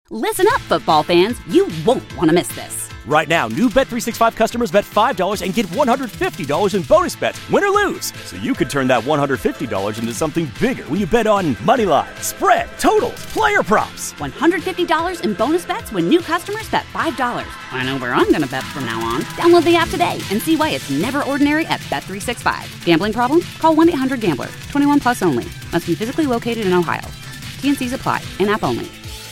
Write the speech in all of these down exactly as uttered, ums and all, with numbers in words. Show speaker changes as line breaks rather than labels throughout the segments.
Listen up, football fans. You won't want to miss this.
Right now, new Bet three sixty-five customers bet five dollars and get one hundred fifty dollars in bonus bets, win or lose. So you could turn that one hundred fifty dollars into something bigger when you bet on money line, spread, totals, player props.
one hundred fifty dollars in bonus bets when new customers bet five dollars. I know where I'm going to bet from now on. Download the app today and see why it's never ordinary at Bet three sixty-five. Gambling problem? Call one eight hundred gambler. twenty-one plus only. Must be physically located in Ohio. T N Cs apply. In-app only.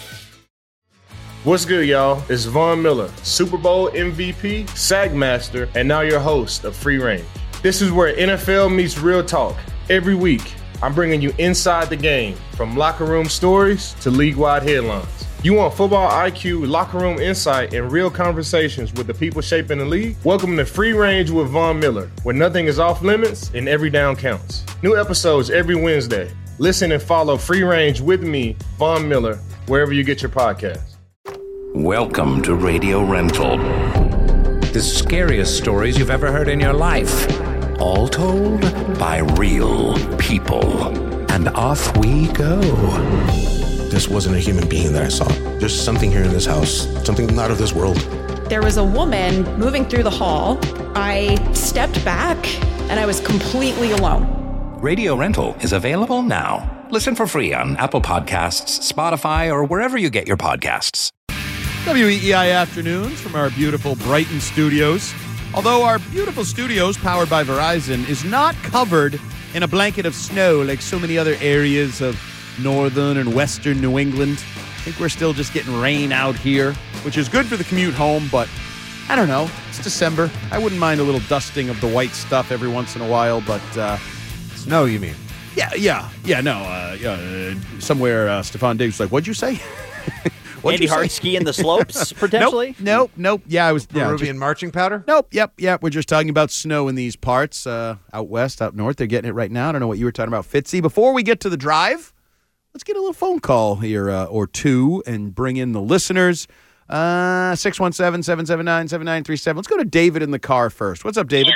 What's good, y'all? It's Von Miller, Super Bowl M V P, Sack Master, and now your host of Free Range. This is where N F L meets real talk. Every week, I'm bringing you inside the game, from locker room stories to league-wide headlines. You want football I Q, locker room insight, and real conversations with the people shaping the league? Welcome to Free Range with Von Miller, where nothing is off limits and every down counts. New episodes every Wednesday. Listen and follow Free Range with me, Von Miller, wherever you get your podcasts.
Welcome to Radio Rental. The scariest stories you've ever heard in your life. All told by real people. And off we go.
This wasn't a human being that I saw. There's something here in this house, something not of this world.
There was a woman moving through the hall. I stepped back and I was completely alone.
Radio Rental is available now. Listen for free on Apple Podcasts, Spotify, or wherever you get your podcasts.
W E E I Afternoons from our beautiful Brighton studios. Although our beautiful studios, powered by Verizon, is not covered in a blanket of snow like so many other areas of northern and western New England. I think we're still just getting rain out here, which is good for the commute home, but I don't know. It's December. I wouldn't mind a little dusting of the white stuff every once in a while, but... Uh,
snow, you mean?
Yeah, yeah, yeah, no. Uh, uh, somewhere uh, Stefan Diggs was like, what'd you say?
What'd Andy Hart skiing the slopes, potentially?
Nope, nope, nope. Yeah, I was... Yeah,
Peruvian
just,
marching powder?
Nope, yep, yep. We're just talking about snow in these parts. Uh, out west, out north, they're getting it right now. I don't know what you were talking about, Fitzy. Before we get to the drive, let's get a little phone call here uh, or two and bring in the listeners. Uh, six one seven, seven seven nine, seven nine three seven. Let's go to David in the car first. What's up, David?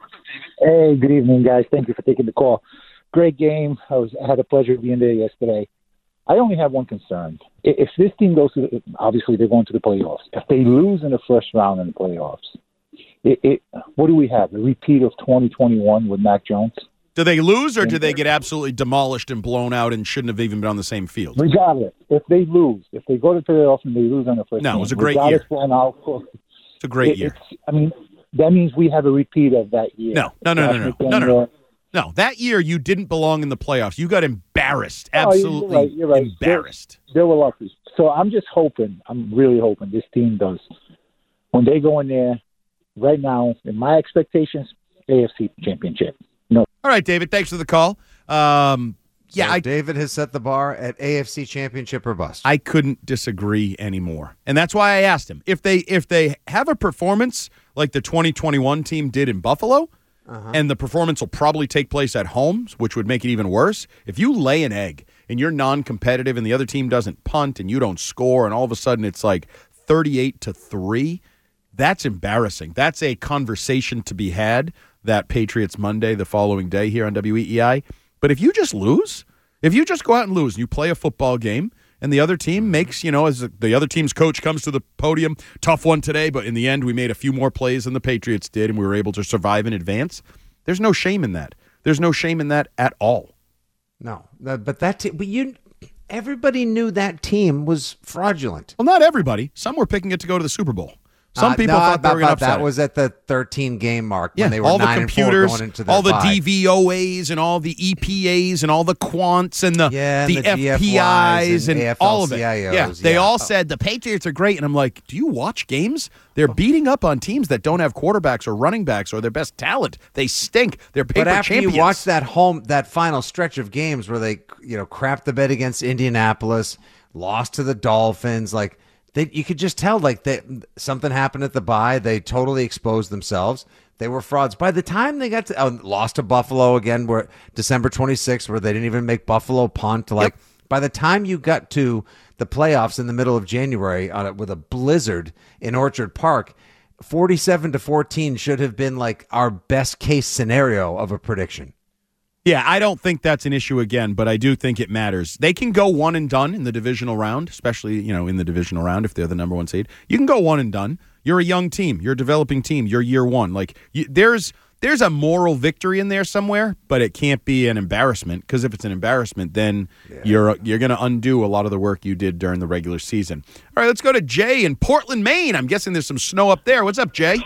Hey, good evening, guys. Thank you for taking the call. Great game. I was I had the pleasure of being there yesterday. I only have one concern. If this team goes to, the, obviously they're going to the playoffs. If they lose in the first round in the playoffs, it, it, what do we have? A repeat of twenty twenty-one with Mac Jones?
Do they lose or do they get absolutely demolished and blown out and shouldn't have even been on the same field?
Regardless, if they lose, if they go to the playoffs and they lose on the first
no,
game,
it was a great year.
Out,
it's a great
it,
year.
I mean, that means we have a repeat of that year.
No, no, no, no, no, no, no, no, no. No, that year you didn't belong in the playoffs. You got embarrassed, absolutely
oh, you're right, you're right.
embarrassed.
They, they were lucky. So I'm just hoping, I'm really hoping this team does. When they go in there, right now, in my expectations, A F C Championship. No.
All right, David, thanks for the call. Um, yeah,
so
I,
David has set the bar at A F C Championship or bust.
I couldn't disagree anymore. And that's why I asked him. If they if they have a performance like the twenty twenty-one team did in Buffalo, Uh-huh. and the performance will probably take place at home, which would make it even worse. If you lay an egg and you're non-competitive and the other team doesn't punt and you don't score and all of a sudden it's like thirty-eight to three, that's embarrassing. That's a conversation to be had that Patriots Monday the following day here on W E E I. But if you just lose, if you just go out and lose and you play a football game and the other team makes, you know, as the other team's coach comes to the podium, tough one today, but in the end we made a few more plays than the Patriots did and we were able to survive in advance. There's no shame in that. There's no shame in that at all.
No, but that te- but you, everybody knew that team was fraudulent.
Well, not everybody. Some were picking it to go to the Super Bowl. Some
uh,
people
no,
thought they were going to upset
that
it.
was at the thirteen game mark
yeah,
when they were
all the
nine
computers,
and four going into their
all the
bye.
D V O As and all the E P As and all the quants and the,
yeah,
the,
and the
F P Is and,
and,
and all of it. Yeah, they
yeah.
all said the Patriots are great. And I'm like, do you watch games? They're beating up on teams that don't have quarterbacks or running backs or their best talent. They stink. They're paper
But after
champions.
you watch that home, that final stretch of games where they, you know, crapped the bed against Indianapolis, lost to the Dolphins, like, They, you could just tell, like, that something happened at the bye. They totally exposed themselves. They were frauds. By the time they got to oh, lost to Buffalo again, where December twenty-sixth, where they didn't even make Buffalo punt. Like, yep. By the time you got to the playoffs in the middle of January on it with a blizzard in Orchard Park, forty-seven to fourteen should have been like our best case scenario of a prediction.
Yeah, I don't think that's an issue again, but I do think it matters. They can go one and done in the divisional round, especially, you know, in the divisional round if they're the number one seed. You can go one and done. You're a young team. You're a developing team. You're year one. Like you, there's there's a moral victory in there somewhere, but it can't be an embarrassment, because if it's an embarrassment, then yeah. you're you're going to undo a lot of the work you did during the regular season. All right, let's go to Jay in Portland, Maine. I'm guessing there's some snow up there. What's up, Jay?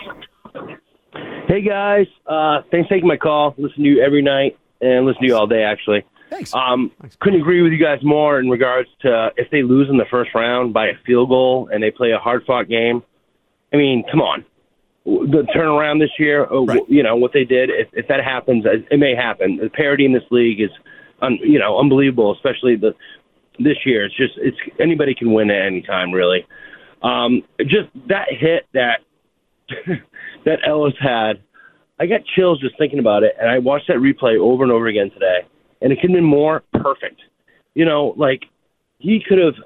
Hey, guys. Uh, thanks for taking my call. Listen to you every night. And listen to you all day, actually.
Thanks.
Um, couldn't agree with you guys more in regards to if they lose in the first round by a field goal and they play a hard-fought game. I mean, come on. The turnaround this year, right. you know, what they did, if, if that happens, it may happen. The parity in this league is, un, you know, unbelievable, especially the this year. It's just, it's anybody can win at any time, really. Um, just that hit that that Ellis had, I got chills just thinking about it, and I watched that replay over and over again today, and it could have been more perfect. You know, like he could have,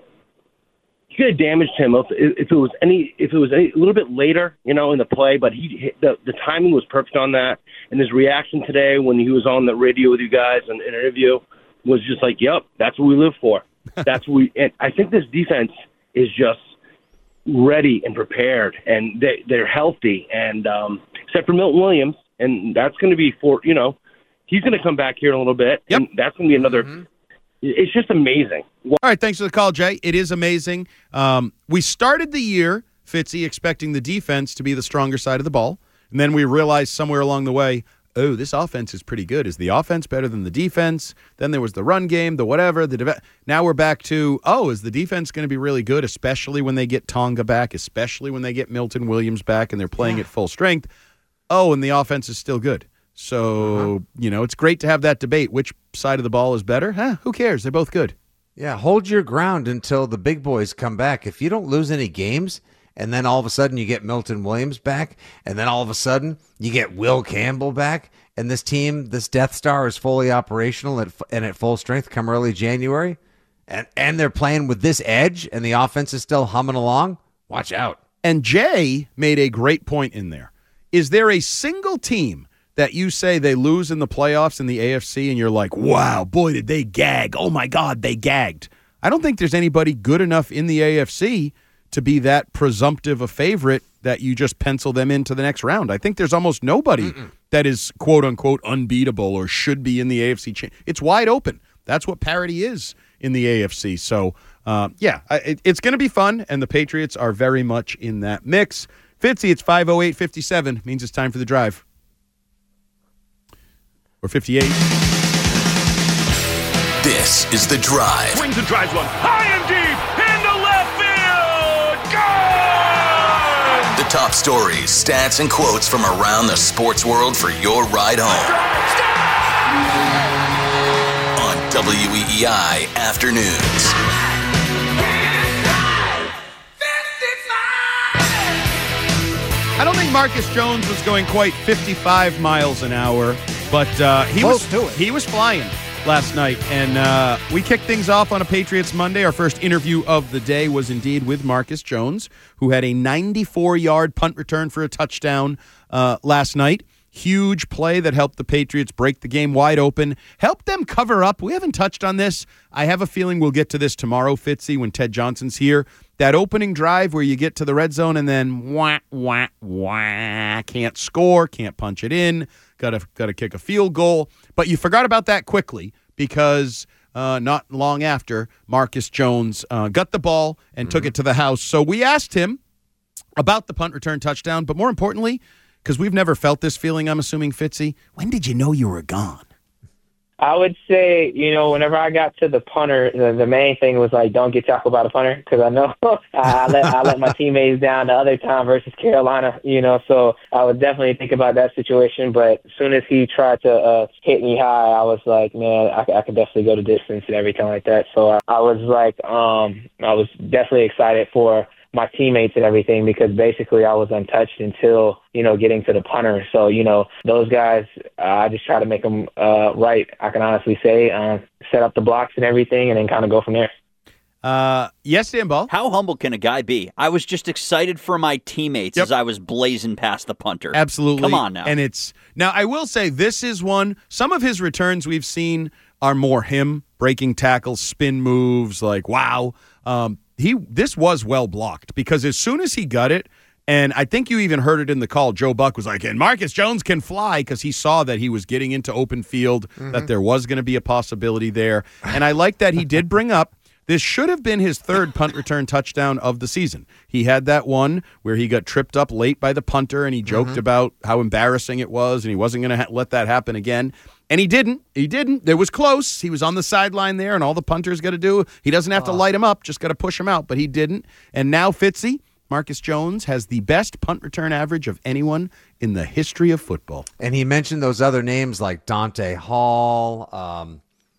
he could have damaged him if, if it was any, if it was any, a little bit later, you know, in the play. But he, the the timing was perfect on that, and his reaction today when he was on the radio with you guys in an interview was just like, "Yep, that's what we live for. That's what we." And I think this defense is just ready and prepared, and they they're healthy, and um, except for Milton Williams. And that's going to be for, you know, he's going to come back here in a little bit.
Yep.
And that's going to be another. Mm-hmm. It's just amazing.
All right. Thanks for the call, Jay. It is amazing. Um, we started the year, Fitzy, expecting the defense to be the stronger side of the ball. And then we realized somewhere along the way, oh, this offense is pretty good. Is the offense better than the defense? Then there was the run game, the whatever. The de- Now we're back to, oh, is the defense going to be really good, especially when they get Tonga back, especially when they get Milton Williams back and they're playing yeah. at full strength. Oh, and the offense is still good. So, uh-huh. you know, it's great to have that debate. Which side of the ball is better? Huh? Who cares? They're both good.
Yeah, hold your ground until the big boys come back. If you don't lose any games, and then all of a sudden you get Milton Williams back, and then all of a sudden you get Will Campbell back, and this team, this Death Star is fully operational at, and at full strength come early January, and, and they're playing with this edge, and the offense is still humming along, watch out.
And Jay made a great point in there. Is there a single team that you say they lose in the playoffs in the A F C and you're like, wow, boy, did they gag. Oh, my God, they gagged. I don't think there's anybody good enough in the A F C to be that presumptive a favorite that you just pencil them into the next round. I think there's almost nobody Mm-mm. that is, quote, unquote, unbeatable or should be in the A F C. Cha- it's wide open. That's what parity is in the A F C. So, uh, yeah, it, it's going to be fun, and the Patriots are very much in that mix. Fitzy, it's five oh eight fifty-seven. Means it's time for the drive. Or fifty-eight.
This is the drive.
Swings and drives one high and deep into left field. Gone!
The top stories, stats, and quotes from around the sports world for your ride home. On W E E I Afternoons.
I don't think Marcus Jones was going quite fifty-five miles an hour, but uh, he
Close
was
to it.
he was flying last night. And uh, we kicked things off on a Patriots Monday. Our first interview of the day was indeed with Marcus Jones, who had a ninety-four-yard punt return for a touchdown uh, last night. Huge play that helped the Patriots break the game wide open, helped them cover up. We haven't touched on this. I have a feeling we'll get to this tomorrow, Fitzy, when Ted Johnson's here. That opening drive where you get to the red zone and then wah, wah, wah, can't score, can't punch it in, gotta, gotta kick a field goal. But you forgot about that quickly because uh, not long after, Marcus Jones uh, got the ball and mm-hmm. took it to the house. So we asked him about the punt return touchdown, but more importantly, because we've never felt this feeling, I'm assuming, Fitzy, when did you know you were gone?
I would say, you know, whenever I got to the punter, the, the main thing was like, don't get tackled by the punter, because I know I let I let my teammates down the other time versus Carolina, you know, so I would definitely think about that situation. But as soon as he tried to uh, hit me high, I was like, man, I, I could definitely go the distance and everything like that. So I, I was like, um, I was definitely excited for my teammates and everything, because basically I was untouched until, you know, getting to the punter. So, you know, those guys, uh, I just try to make them uh, right, I can honestly say, uh, set up the blocks and everything, and then kind of go from there.
Uh, yes, Dan Ball.
How humble can a guy be? I was just excited for my teammates
Yep.
as I was blazing past the punter.
Absolutely.
Come on now.
And it's now I will say this is one, some of his returns we've seen are more him breaking tackles, spin moves, like wow. Um, he this was well blocked because as soon as he got it, and I think you even heard it in the call, Joe Buck was like, and Marcus Jones can fly, because he saw that he was getting into open field, mm-hmm. that there was going to be a possibility there. And I like that he did bring up, this should have been his third punt return touchdown of the season. He had that one where he got tripped up late by the punter, and he joked mm-hmm. about how embarrassing it was, and he wasn't going to ha- let that happen again. And he didn't. He didn't. It was close. He was on the sideline there, and all the punter's got to do, he doesn't have to
Oh.
light him up, just got to push him out, but he didn't. And now Fitzy, Marcus Jones, has the best punt return average of anyone in the history of football.
And he mentioned those other names like Dante Hall, um,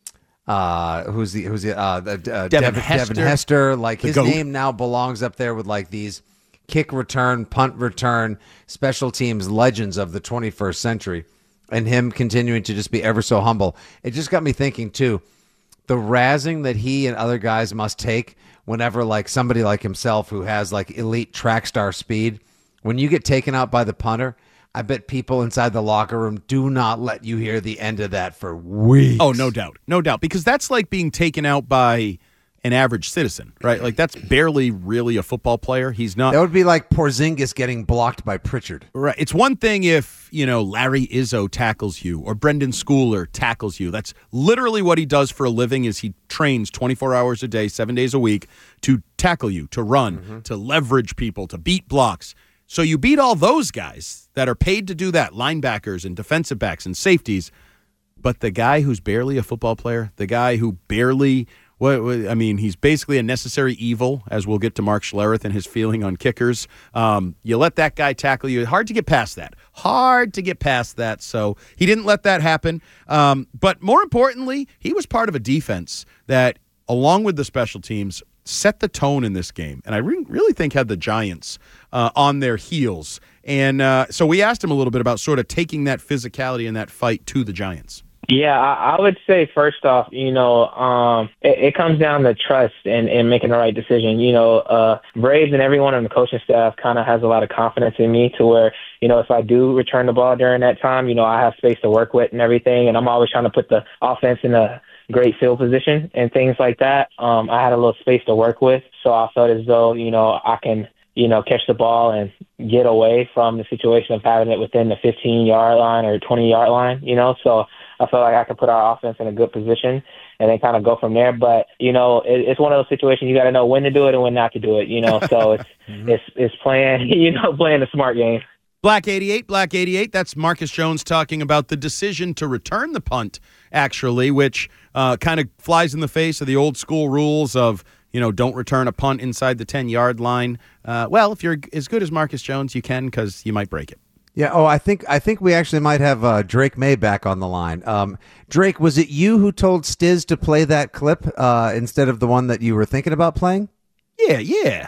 uh, who's the who's the, uh, the uh,
Devin
Devin,
Hester.
Devin Hester. Like
The
his
GOAT.
name now belongs up there with like these kick return, punt return, special teams legends of the twenty-first century. And him continuing to just be ever so humble. It just got me thinking too, the razzing that he and other guys must take whenever like somebody like himself who has like elite track star speed, when you get taken out by the punter, I bet people inside the locker room do not let you hear the end of that for weeks.
Oh, no doubt. No doubt. Because that's like being taken out by an average citizen, right? Like that's barely really a football player. He's not.
That would be like Porzingis getting blocked by Pritchard.
Right. It's one thing if, you know, Larry Izzo tackles you or Brendan Schooler tackles you. That's literally what he does for a living is he trains twenty-four hours a day, seven days a week to tackle you, to run, mm-hmm. to leverage people, to beat blocks. So you beat all those guys that are paid to do that, linebackers and defensive backs and safeties. But the guy who's barely a football player, the guy who barely... What, what, I mean, he's basically a necessary evil, as we'll get to Mark Schlereth and his feeling on kickers. Um, you let that guy tackle you. Hard to get past that. Hard to get past that. So he didn't let that happen. Um, but more importantly, he was part of a defense that, along with the special teams, set the tone in this game. And I re- really think had the Giants uh, on their heels. And uh, so we asked him a little bit about sort of taking that physicality and that fight to the Giants.
Yeah, I, I would say first off, you know, um, it, it comes down to trust and, and making the right decision. You know, uh, Braves and everyone on the coaching staff kind of has a lot of confidence in me to where, you know, if I do return the ball during that time, you know, I have space to work with and everything. And I'm always trying to put the offense in a great field position and things like that. Um, I had a little space to work with, so I felt as though, you know, I can, you know, catch the ball and get away from the situation of having it within the fifteen-yard line or twenty-yard line, you know, so I felt like I could put our offense in a good position and then kind of go from there. But, you know, it, it's one of those situations you got to know when to do it and when not to do it, you know. So it's mm-hmm. it's it's playing, you know, playing a smart game.
Black eighty-eight, Black eighty-eight, that's Marcus Jones talking about the decision to return the punt, actually, which uh, kind of flies in the face of the old school rules of, you know, don't return a punt inside the ten-yard line. Uh, well, if you're as good as Marcus Jones, you can because you might break it.
Yeah. Oh, I think I think we actually might have uh, Drake May back on the line. Um, Drake, was it you who told Stiz to play that clip uh, instead of the one that you were thinking about playing?
Yeah, yeah.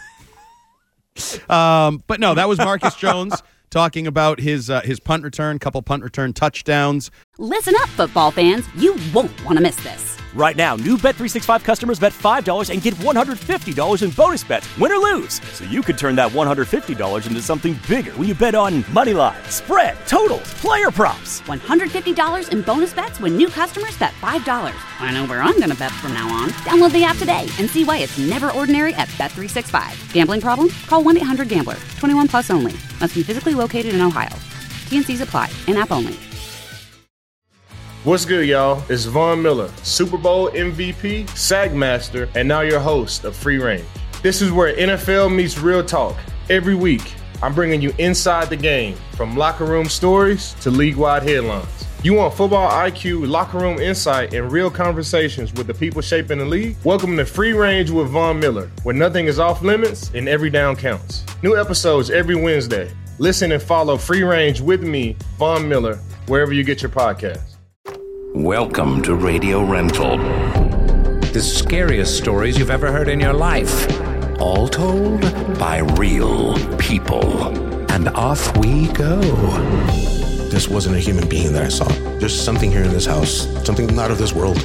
um, but no, that was Marcus Jones talking about his uh, his punt return, couple punt return touchdowns.
Listen up, football fans. You won't want to miss this.
Right now, new Bet three sixty-five customers bet five dollars and get one hundred fifty dollars in bonus bets, win or lose. So you could turn that one hundred fifty dollars into something bigger when you bet on money line, spread, totals, player props.
one hundred fifty dollars in bonus bets when new customers bet five dollars. I know where I'm going to bet from now on. Download the app today and see why it's never ordinary at Bet three sixty-five. Gambling problem? Call one eight hundred gambler. twenty-one plus only. Must be physically located in Ohio. T and Cs apply. In-app only.
What's good, y'all? It's Von Miller, Super Bowl M V P, Sack Master, and now your host of Free Reign. This is where N F L meets real talk. Every week, I'm bringing you inside the game, from locker room stories to league-wide headlines. You want football I Q, locker room insight, and real conversations with the people shaping the league? Welcome to Free Range with Von Miller, where nothing is off limits and every down counts. New episodes every Wednesday. Listen and follow Free Range with me, Von Miller, wherever you get your podcasts.
Welcome to Radio Rental. The scariest stories you've ever heard in your life. All told by real people. And off we go.
This wasn't a human being that I saw. There's something here in this house, something not of this world.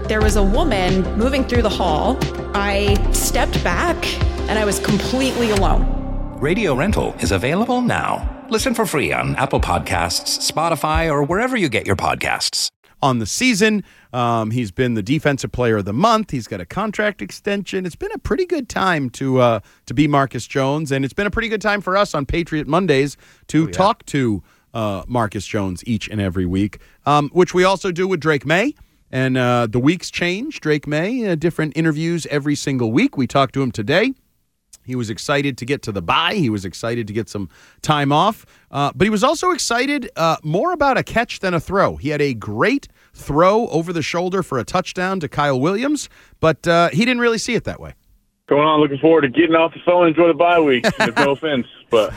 There was a woman moving through the hall. I stepped back, and I was completely alone.
Radio Rental is available now. Listen for free on Apple Podcasts, Spotify, or wherever you get your podcasts.
On the season, um, he's been the Defensive Player of the Month. He's got a contract extension. It's been a pretty good time to uh, to be Marcus Jones, and it's been a pretty good time for us on Patriot Mondays to oh, yeah. talk to uh, Marcus Jones each and every week, um, which we also do with Drake May. And uh, the weeks change. Drake May, uh, different interviews every single week. We talked to him today. He was excited to get to the bye. He was excited to get some time off. Uh, but he was also excited uh, more about a catch than a throw. He had a great throw over the shoulder for a touchdown to Kyle Williams, but uh, he didn't really see it that way.
Going on, looking forward to getting off the phone and enjoy the bye week. There's no offense, but...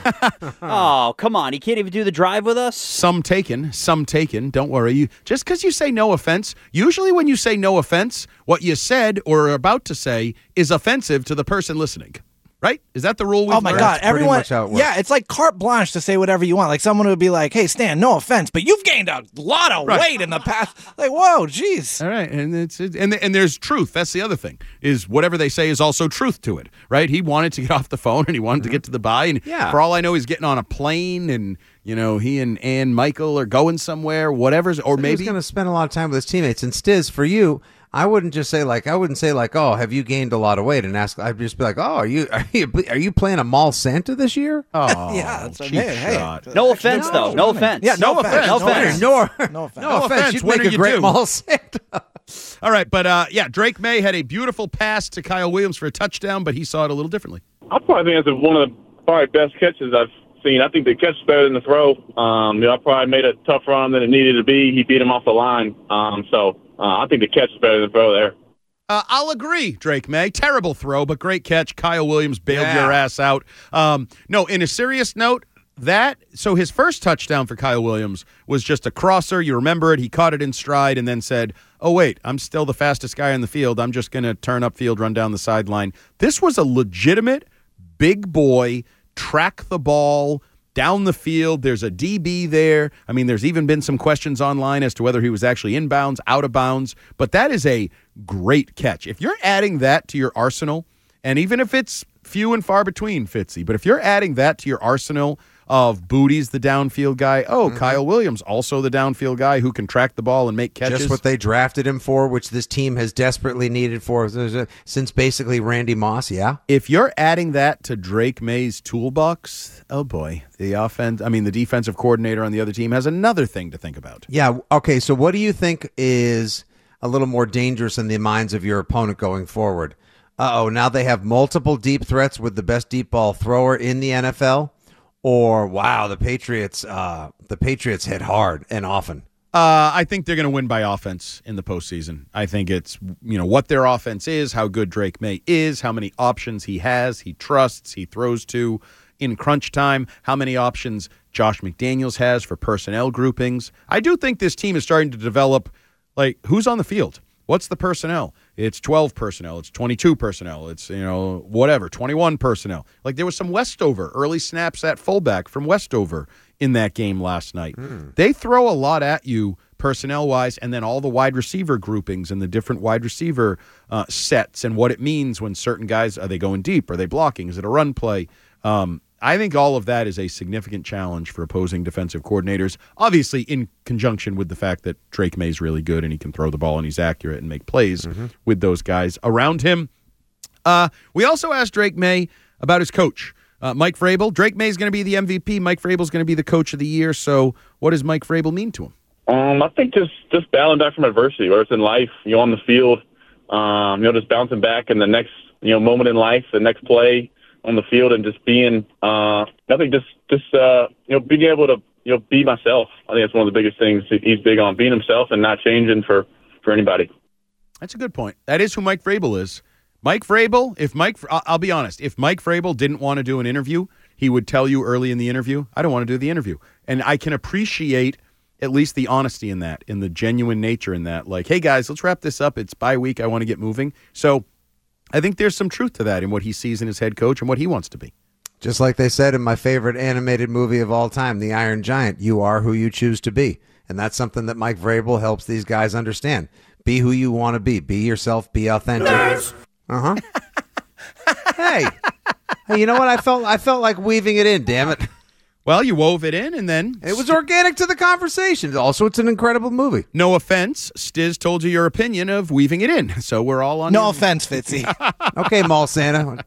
oh, come on. He can't even do the drive with us?
Some taken, some taken. Don't worry. You Just because you say no offense, usually when you say no offense, what you said or are about to say is offensive to the person listening. Right? Is that the rule we've
Oh, my
learned?
God. Everyone, it yeah, it's like carte blanche to say whatever you want. Like someone would be like, hey, Stan, no offense, but you've gained a lot of
right.
weight in the past. Like, whoa, geez.
All right. And it's and and there's truth. That's the other thing, is whatever they say is also truth to it. Right? He wanted to get off the phone and he wanted mm-hmm. to get to the bye. And
yeah.
for all I know, he's getting on a plane and, you know, he and Ann Michael are going somewhere, whatever's, or
so
maybe.
He's going to spend a lot of time with his teammates. And Stiz, for you, I wouldn't just say like I wouldn't say like, oh, have you gained a lot of weight? And ask, I'd just be like, oh, are you are you are you playing a mall Santa this year?
Oh,
yeah, that's
cheap
hey, hey.
shot.
No offense, no, though. No offense.
Yeah, no,
no
offense.
No offense.
No,
no offense.
no,
no offense.
You'd
What
make
do
a great
do?
mall Santa.
All right, but uh, yeah, Drake May had a beautiful pass to Kyle Williams for a touchdown, but he saw it a little differently.
I probably think that's one of the probably best catches I've seen. I think the catch is better than the throw. Um, you know, I probably made a tougher on him than it needed to be. He beat him off the line. Um, so uh, I think the catch is better than the throw there.
Uh, I'll agree, Drake May. Terrible throw, but great catch. Kyle Williams bailed
yeah.
your ass out. Um, no, in a serious note, that so his first touchdown for Kyle Williams was just a crosser. You remember it. He caught it in stride and then said, oh, wait, I'm still the fastest guy on the field. I'm just going to turn upfield, run down the sideline. This was a legitimate big boy, track the ball down the field. There's a D B there. I mean, there's even been some questions online as to whether he was actually inbounds, out of bounds. But that is a great catch. If you're adding that to your arsenal, and even if it's few and far between, Fitzy, but if you're adding that to your arsenal of Booty's the downfield guy, oh, mm-hmm. Kyle Williams, also the downfield guy who can track the ball and make catches.
Just what they drafted him for, which this team has desperately needed for since basically Randy Moss, yeah?
If you're adding that to Drake May's toolbox, oh boy, the offense, I mean, the defensive coordinator on the other team has another thing to think about.
Yeah, okay, so what do you think is a little more dangerous in the minds of your opponent going forward? Uh-oh, now they have multiple deep threats with the best deep ball thrower in the N F L? Or, wow, the Patriots uh, the Patriots hit hard and often.
Uh, I think they're going to win by offense in the postseason. I think it's, you know, what their offense is, how good Drake May is, how many options he has, he trusts, he throws to in crunch time, how many options Josh McDaniels has for personnel groupings. I do think this team is starting to develop, like, who's on the field? What's the personnel? It's twelve personnel. It's twenty-two personnel. It's, you know, whatever, twenty-one personnel. Like there was some Westover, early snaps at fullback from Westover in that game last night. Mm. They throw a lot at you personnel-wise, and then all the wide receiver groupings and the different wide receiver uh, sets and what it means when certain guys, are they going deep? Are they blocking? Is it a run play? Um, I think all of that is a significant challenge for opposing defensive coordinators, obviously in conjunction with the fact that Drake May's really good and he can throw the ball and he's accurate and make plays mm-hmm. with those guys around him. Uh, we also asked Drake May about his coach, uh, Mike Vrabel. Drake May's going to be the M V P. Mike Vrabel's going to be the coach of the year. So what does Mike Vrabel mean to him?
Um, I think just, just battling back from adversity, whether it's in life, you know, on the field, um, you know, just bouncing back in the next, you know, moment in life, the next play on the field, and just being, uh, I think just, just, uh, you know, being able to, you know, be myself. I think that's one of the biggest things he's big on, being himself and not changing for, for anybody.
That's a good point. That is who Mike Vrabel is. Mike Vrabel, if Mike, I'll be honest, if Mike Vrabel didn't want to do an interview, he would tell you early in the interview, I don't want to do the interview. And I can appreciate at least the honesty in that, in the genuine nature in that. Like, hey, guys, let's wrap this up. It's bye week. I want to get moving. So I think there's some truth to that in what he sees in his head coach and what he wants to be.
Just like they said in my favorite animated movie of all time, The Iron Giant, you are who you choose to be. And that's something that Mike Vrabel helps these guys understand. Be who you want to be. Be yourself. Be authentic. Uh huh. Hey, hey, you know what? I felt I felt like weaving it in. Damn it.
Well, you wove it in, and then
it was organic to the conversation. Also, it's an incredible movie.
No offense, Stiz told you your opinion of weaving it in, so we're all on.
No
your...
offense, Fitzy.
Okay, Mall Santa.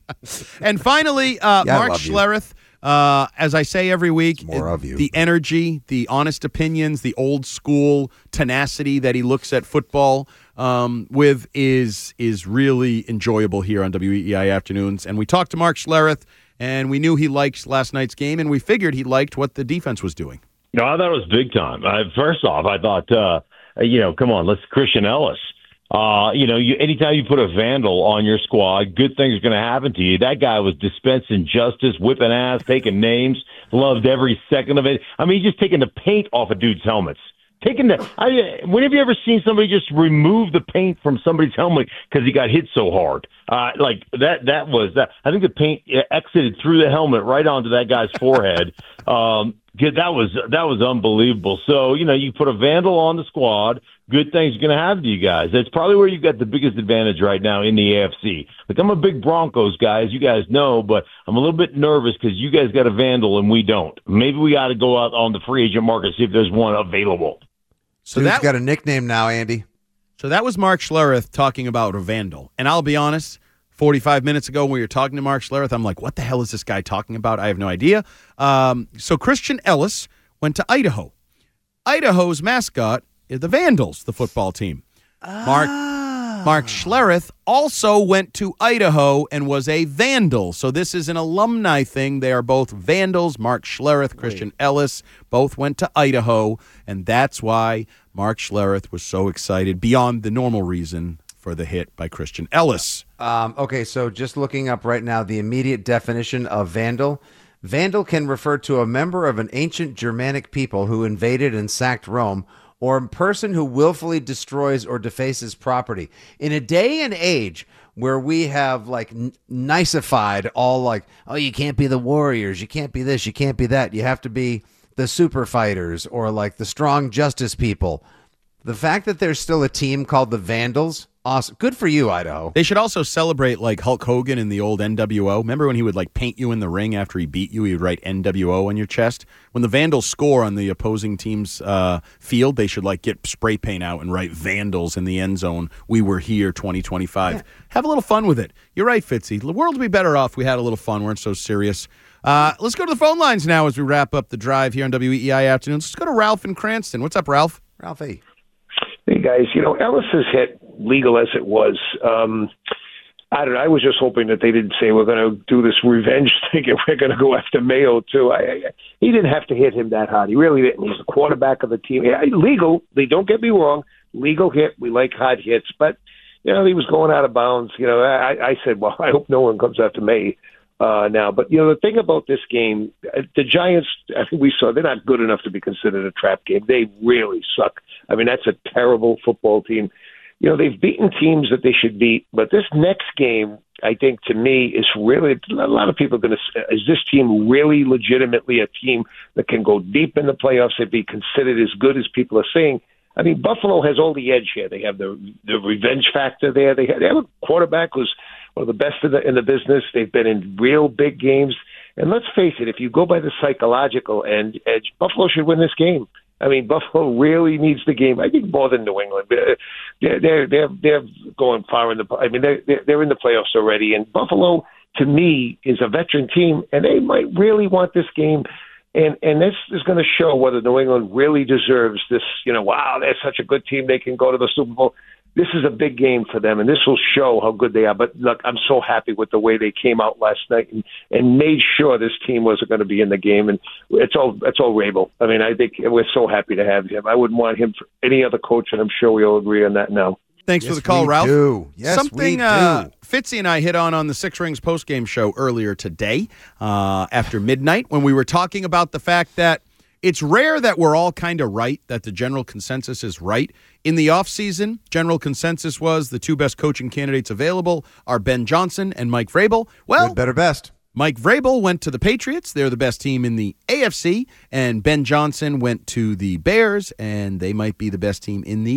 And finally, uh,
Yeah, I
Mark
love you.
Schlereth. Uh, as I say every week,
More of you.
the energy, the honest opinions, the old school tenacity that he looks at football um, with is is really enjoyable here on W E E I Afternoons. And we talked to Mark Schlereth, and we knew he liked last night's game, and we figured he liked what the defense was doing.
No, I thought it was big time. Uh, first off, I thought, uh, you know, come on, let's Christian Ellis. Uh, you know, you, anytime you put a vandal on your squad, good things are going to happen to you. That guy was dispensing justice, whipping ass, taking names, loved every second of it. I mean, he's just taking the paint off of dudes' helmets. Taking the, I, when have you ever seen somebody just remove the paint from somebody's helmet because he got hit so hard? Uh, like that, that was that. I think the paint exited through the helmet right onto that guy's forehead. Um, that was that was unbelievable. So you know, you put a vandal on the squad, good things are going to happen to you guys. That's probably where you got the biggest advantage right now in the A F C. Like I'm a big Broncos guy, as you guys know, but I'm a little bit nervous because you guys got a vandal and we don't. Maybe we got to go out on the free agent market see if there's one available.
So that's got a nickname now, Andy.
So that was Mark Schlereth talking about a vandal. And I'll be honest, forty-five minutes ago when we were talking to Mark Schlereth, I'm like, what the hell is this guy talking about? I have no idea. Um, so Christian Ellis went to Idaho. Idaho's mascot is the Vandals, the football team. Mark Mark Schlereth also went to Idaho and was a Vandal. So this is an alumni thing. They are both Vandals. Mark Schlereth, Christian Wait. Ellis, both went to Idaho. And that's why Mark Schlereth was so excited, beyond the normal reason, for the hit by Christian Ellis.
Um, okay, so just looking up right now the immediate definition of Vandal. Vandal can refer to a member of an ancient Germanic people who invaded and sacked Rome, or a person who willfully destroys or defaces property. In a day and age where we have like n- niceified all like, oh, you can't be the Warriors, you can't be this, you can't be that, you have to be the super fighters or like the strong justice people. The fact that there's still a team called the Vandals, awesome. Good for you, Idaho.
They should also celebrate like Hulk Hogan in the old N W O. Remember when he would like paint you in the ring after he beat you? He would write N W O on your chest. When the Vandals score on the opposing team's uh, field, they should like get spray paint out and write Vandals in the end zone. We were here twenty twenty-five. Yeah. Have a little fun with it. You're right, Fitzy. The world would be better off if we had a little fun. We weren't so serious. Uh, let's go to the phone lines now as we wrap up the drive here on W E E I Afternoons. Let's go to Ralph in Cranston. What's up, Ralph?
Ralphie.
Hey, guys, you know, Ellis's hit, legal as it was, um, I don't know, I was just hoping that they didn't say we're going to do this revenge thing and we're going to go after Mayo, too. I, I, he didn't have to hit him that hard. He really didn't. He's the quarterback of the team. Yeah, legal, they don't get me wrong, legal hit. We like hard hits, but, you know, he was going out of bounds. You know, I, I said, well, I hope no one comes after May. Uh, now, but you know the thing about this game, the Giants, I think we saw they're not good enough to be considered a trap game. They really suck. I mean, that's a terrible football team. You know, they've beaten teams that they should beat, but this next game, I think, to me, is really a lot of people are going to say, is this team really legitimately a team that can go deep in the playoffs and be considered as good as people are saying? I mean, Buffalo has all the edge here. They have the the revenge factor there. They have, they have a quarterback who's one of the best in the, in the business. They've been in real big games. And let's face it, if you go by the psychological end, edge, Buffalo should win this game. I mean, Buffalo really needs the game. I think more than New England. They're they're they're, they're going far in the. I mean, they're they're in the playoffs already. And Buffalo, to me, is a veteran team, and they might really want this game. And and this is going to show whether New England really deserves this. You know, wow, they're such a good team. They can go to the Super Bowl. This is a big game for them, and this will show how good they are. But, look, I'm so happy with the way they came out last night and, and made sure this team wasn't going to be in the game. And it's all it's all Rabel. I mean, I think we're so happy to have him. I wouldn't want him for any other coach, and I'm sure we all agree on that now.
Thanks
yes,
for the call,
we
Ralph.
Do. Yes,
Something
we
uh,
do.
Fitzy and I hit on on the Six Rings postgame show earlier today uh, after midnight when we were talking about the fact that it's rare that we're all kind of right, that the general consensus is right. In the offseason, general consensus was the two best coaching candidates available are Ben Johnson and Mike Vrabel. Well,
good, better, best.
Mike Vrabel went to the Patriots. They're the best team in the A F C. And Ben Johnson went to the Bears, and they might be the best team in the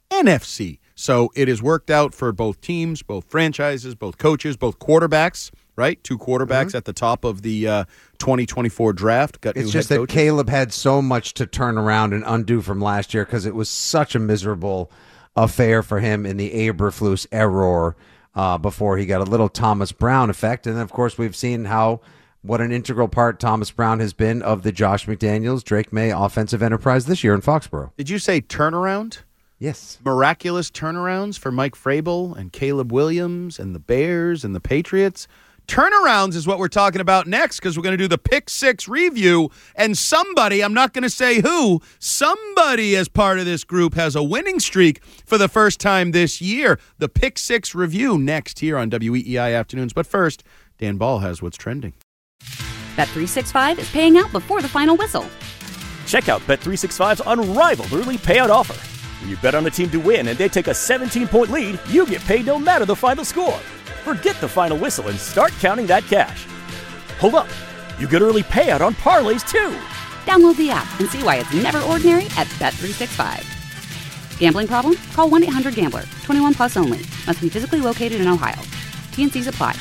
N F C. So it has worked out for both teams, both franchises, both coaches, both quarterbacks, right? Two quarterbacks mm-hmm. at the top of the uh, twenty twenty-four draft. Got
it's
new
just
head
that
coaches.
Caleb had so much to turn around and undo from last year because it was such a miserable affair for him in the Eberflus error uh, before he got a little Thomas Brown effect. And, of course, we've seen how what an integral part Thomas Brown has been of the Josh McDaniels, Drake May offensive enterprise this year in Foxborough.
Did you say turnaround?
Yes.
Miraculous turnarounds for Mike Vrabel and Caleb Williams and the Bears and the Patriots. Turnarounds is what we're talking about next because we're going to do the Pick Six review. And somebody, I'm not going to say who, somebody as part of this group has a winning streak for the first time this year. The Pick Six review next here on W E E I Afternoons. But first, Dan Ball has what's trending.
Bet three sixty-five is paying out before the final whistle.
Check out Bet three sixty-five's unrivaled early payout offer. When you bet on a team to win and they take a seventeen-point lead, you get paid no matter the final score. Forget the final whistle and start counting that cash. Hold up. You get early payout on parlays, too.
Download the app and see why it's never ordinary at Bet three sixty-five. Gambling problem? Call one eight hundred gambler. twenty-one plus only. Must be physically located in Ohio. T N Cs apply.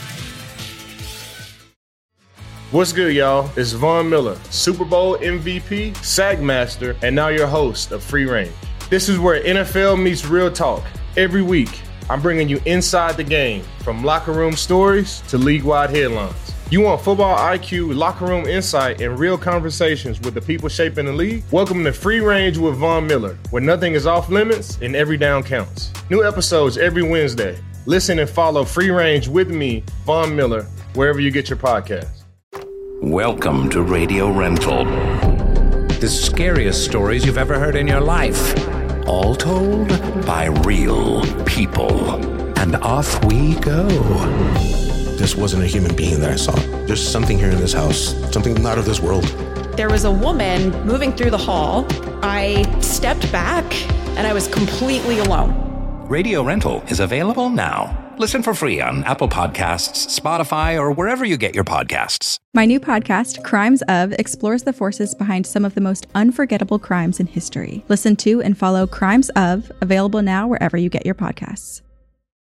What's good, y'all? It's Von Miller, Super Bowl M V P, Sack Master, and now your host of Free Range. This is where N F L meets real talk. Every week, I'm bringing you inside the game, from locker room stories to league-wide headlines. You want football I Q, locker room insight, and real conversations with the people shaping the league? Welcome to Free Range with Von Miller, where nothing is off limits and every down counts. New episodes every Wednesday. Listen and follow Free Range with me, Von Miller, wherever you get your podcasts.
Welcome to Radio Rental. The scariest stories you've ever heard in your life. All told by real people. And off we go.
This wasn't a human being that I saw. There's something here in this house, something not of this world.
There was a woman moving through the hall. I stepped back and I was completely alone.
Radio Rental is available now. Listen for free on Apple Podcasts, Spotify, or wherever you get your podcasts.
My new podcast, Crimes Of, explores the forces behind some of the most unforgettable crimes in history. Listen to and follow Crimes Of, available now wherever you get your podcasts.